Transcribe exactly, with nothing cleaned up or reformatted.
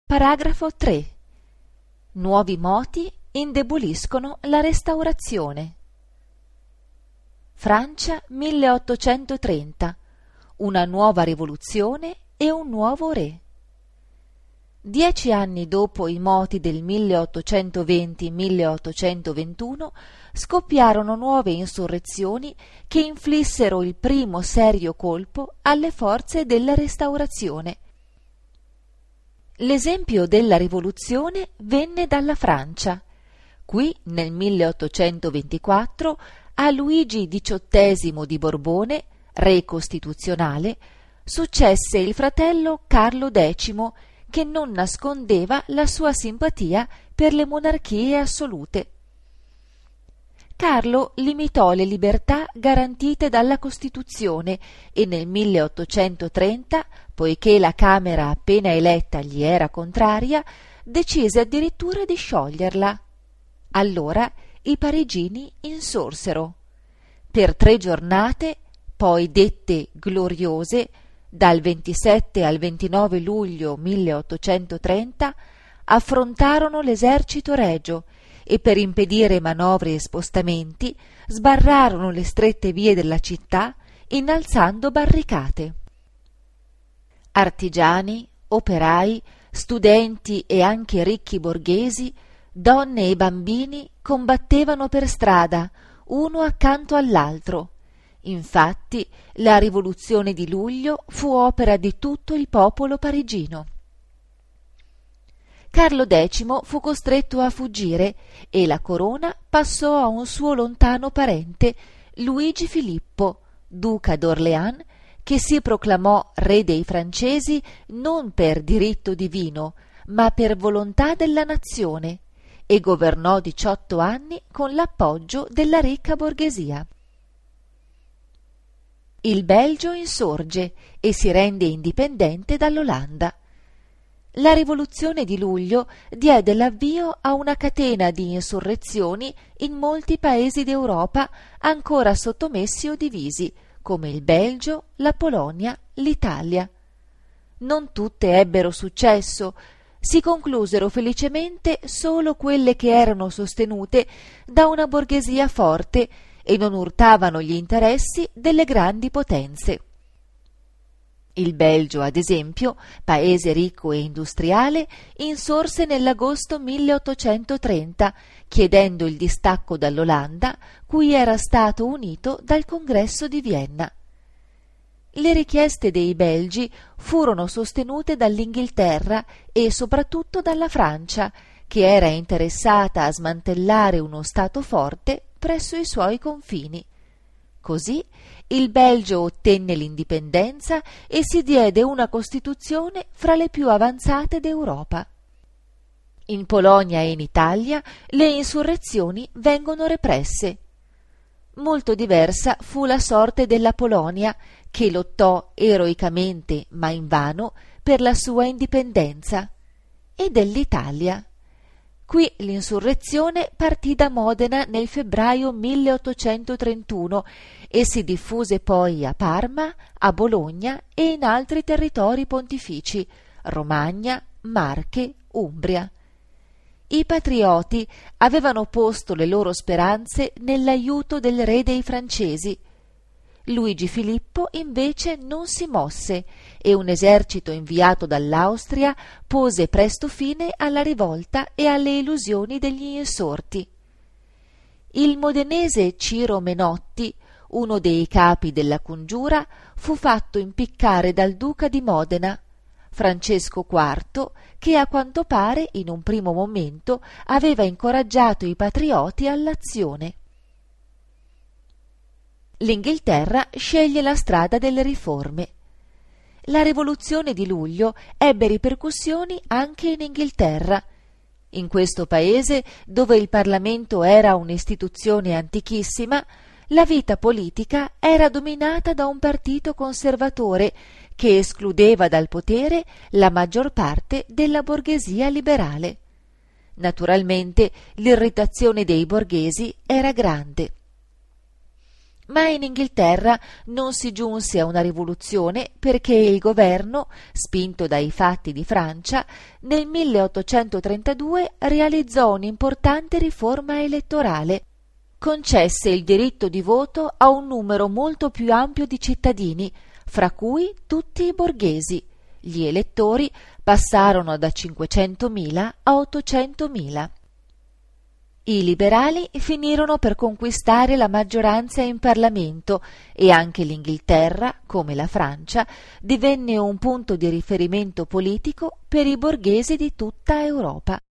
Paragrafo tre. Nuovi moti indeboliscono la Restaurazione. Francia milleottocentotrenta. Una nuova rivoluzione e un nuovo re. Dieci anni dopo i moti del milleottocentoventi milleottocentoventuno scoppiarono nuove insurrezioni che inflissero il primo serio colpo alle forze della Restaurazione. L'esempio della rivoluzione venne dalla Francia. Qui, nel milleottocentoventiquattro, a Luigi diciottesimo di Borbone, re costituzionale, successe il fratello Carlo decimo, che non nascondeva la sua simpatia per le monarchie assolute. Carlo limitò le libertà garantite dalla Costituzione e nel milleottocentotrenta, poiché la Camera appena eletta gli era contraria, decise addirittura di scioglierla. Allora i parigini insorsero. Per tre giornate, poi dette gloriose, dal ventisette al ventinove luglio milleottocentotrenta, affrontarono l'esercito regio e per impedire manovre e spostamenti sbarrarono le strette vie della città innalzando barricate. Artigiani, operai, studenti e anche ricchi borghesi, donne e bambini combattevano per strada, uno accanto all'altro. Infatti, la rivoluzione di luglio fu opera di tutto il popolo parigino. Carlo decimo fu costretto a fuggire e la corona passò a un suo lontano parente, Luigi Filippo, duca d'Orléans, che si proclamò re dei francesi non per diritto divino, ma per volontà della nazione, e governò diciotto anni con l'appoggio della ricca borghesia. Il Belgio insorge e si rende indipendente dall'Olanda. La rivoluzione di luglio diede l'avvio a una catena di insurrezioni in molti paesi d'Europa ancora sottomessi o divisi, come il Belgio, la Polonia, l'Italia. Non tutte ebbero successo, si conclusero felicemente solo quelle che erano sostenute da una borghesia forte e non urtavano gli interessi delle grandi potenze. Il Belgio, ad esempio, paese ricco e industriale, insorse nell'agosto milleottocentotrenta, chiedendo il distacco dall'Olanda, cui era stato unito dal Congresso di Vienna. Le richieste dei belgi furono sostenute dall'Inghilterra e soprattutto dalla Francia, che era interessata a smantellare uno Stato forte presso i suoi confini. Così il Belgio ottenne l'indipendenza e si diede una Costituzione fra le più avanzate d'Europa. In Polonia e in Italia le insurrezioni vengono represse. Molto diversa fu la sorte della Polonia, che lottò eroicamente, ma invano, per la sua indipendenza, e dell'Italia. Qui l'insurrezione partì da Modena nel febbraio milleottocentotrentuno e si diffuse poi a Parma, a Bologna e in altri territori pontifici, Romagna, Marche, Umbria. I patrioti avevano posto le loro speranze nell'aiuto del re dei francesi. Luigi Filippo invece non si mosse e un esercito inviato dall'Austria pose presto fine alla rivolta e alle illusioni degli insorti. Il modenese Ciro Menotti, uno dei capi della congiura, fu fatto impiccare dal duca di Modena, Francesco quarto, che a quanto pare in un primo momento aveva incoraggiato i patrioti all'azione. L'Inghilterra sceglie la strada delle riforme. La rivoluzione di luglio ebbe ripercussioni anche in Inghilterra. In questo paese, dove il Parlamento era un'istituzione antichissima, la vita politica era dominata da un partito conservatore che escludeva dal potere la maggior parte della borghesia liberale. Naturalmente l'irritazione dei borghesi era grande. Ma in Inghilterra non si giunse a una rivoluzione perché il governo, spinto dai fatti di Francia, nel milleottocentotrentadue realizzò un'importante riforma elettorale. Concesse il diritto di voto a un numero molto più ampio di cittadini, fra cui tutti i borghesi. Gli elettori passarono da cinquecentomila a ottocentomila. I liberali finirono per conquistare la maggioranza in Parlamento e anche l'Inghilterra, come la Francia, divenne un punto di riferimento politico per i borghesi di tutta Europa.